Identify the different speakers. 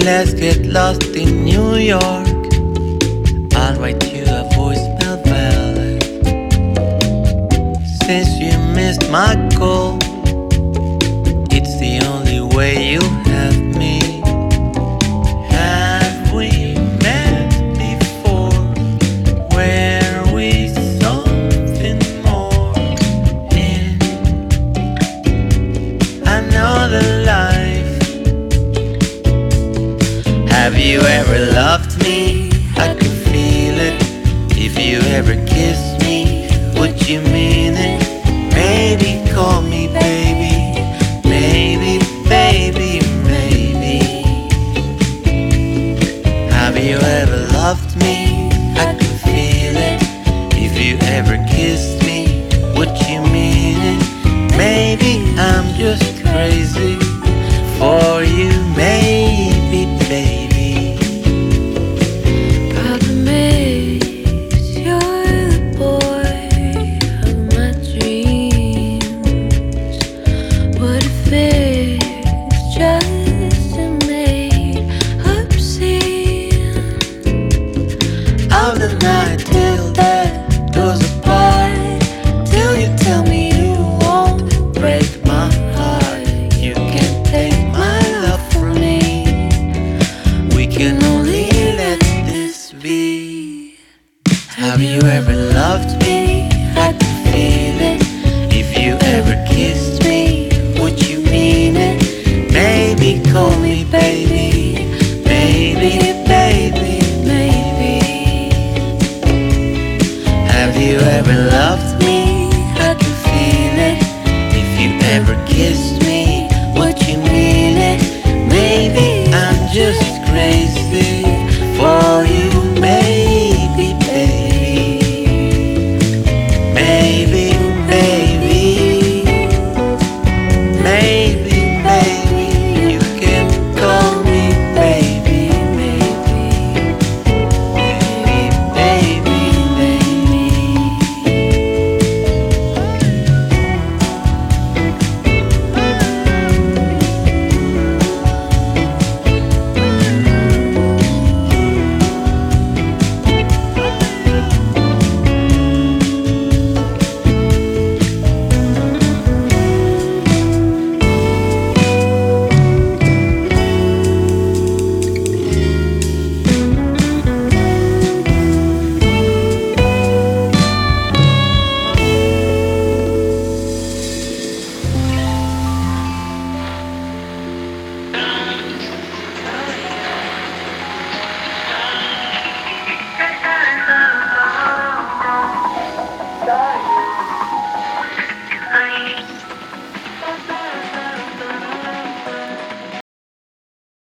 Speaker 1: Let's get lost in New York. I'll write you a voicemail ballad. Since you missed my call, it's the only way you have me. Have we met before? Were we something more in another life? Have you ever loved me? I can feel it. If you ever kissed me, would you mean it? Maybe call me baby. Maybe, baby, maybe. Have you ever loved me? I can feel it. If you ever kissed me, would you mean it? Maybe I'm just crazy for you, maybe, baby.
Speaker 2: Problem is, you're the boy of my dreams. What if it